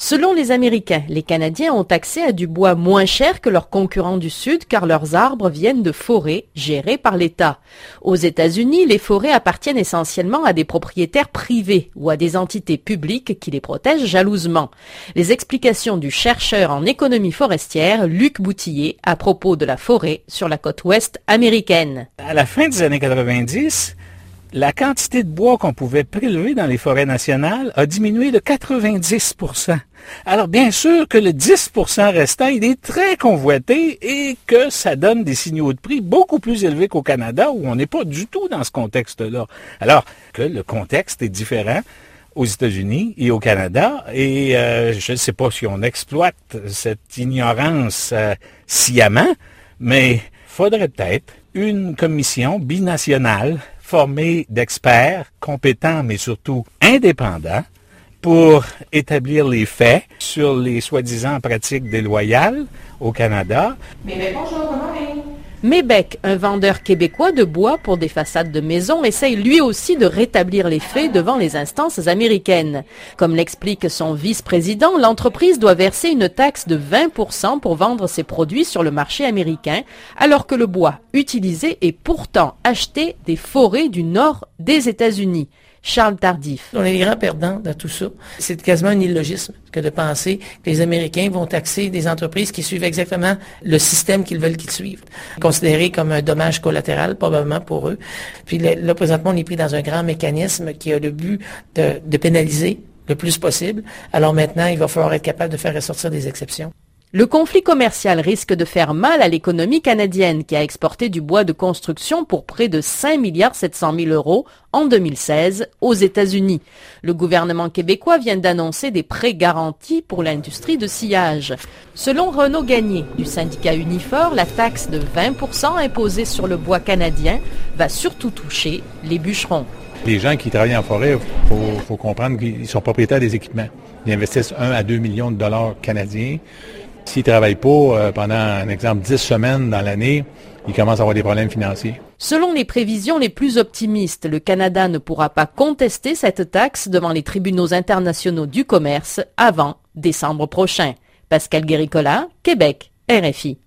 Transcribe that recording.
Selon les Américains, les Canadiens ont accès à du bois moins cher que leurs concurrents du Sud car leurs arbres viennent de forêts gérées par l'État. Aux États-Unis, les forêts appartiennent essentiellement à des propriétaires privés ou à des entités publiques qui les protègent jalousement. Les explications du chercheur en économie forestière Luc Boutillier à propos de la forêt sur la côte ouest américaine. À la fin des années 90, la quantité de bois qu'on pouvait prélever dans les forêts nationales a diminué de 90%. Alors bien sûr que le 10% restant, il est très convoité et que ça donne des signaux de prix beaucoup plus élevés qu'au Canada où on n'est pas du tout dans ce contexte-là. Alors que le contexte est différent aux États-Unis et au Canada et je ne sais pas si on exploite cette ignorance sciemment, mais faudrait peut-être une commission binationale formée d'experts compétents mais surtout indépendants pour établir les faits sur les soi-disant pratiques déloyales au Canada. Mébec, un vendeur québécois de bois pour des façades de maisons, essaye lui aussi de rétablir les faits devant les instances américaines. Comme l'explique son vice-président, l'entreprise doit verser une taxe de 20% pour vendre ses produits sur le marché américain, alors que le bois utilisé est pourtant acheté des forêts du nord des États-Unis. Charles Tardif. On est les grands perdants dans tout ça. C'est quasiment un illogisme que de penser que les Américains vont taxer des entreprises qui suivent exactement le système qu'ils veulent qu'ils suivent. Considéré comme un dommage collatéral, probablement pour eux. Puis là, présentement, on est pris dans un grand mécanisme qui a le but de pénaliser le plus possible. Alors maintenant, il va falloir être capable de faire ressortir des exceptions. Le conflit commercial risque de faire mal à l'économie canadienne qui a exporté du bois de construction pour près de 5,7 milliards en 2016 aux États-Unis. Le gouvernement québécois vient d'annoncer des prêts garantis pour l'industrie de sciage. Selon Renaud Gagné du syndicat Unifor, la taxe de 20% imposée sur le bois canadien va surtout toucher les bûcherons. Les gens qui travaillent en forêt, il faut comprendre qu'ils sont propriétaires des équipements. Ils investissent 1 à 2 millions de dollars canadiens. S'ils ne travaillent pas pendant, un exemple, 10 semaines dans l'année, ils commencent à avoir des problèmes financiers. Selon les prévisions les plus optimistes, le Canada ne pourra pas contester cette taxe devant les tribunaux internationaux du commerce avant décembre prochain. Pascal Guéricola, Québec, RFI.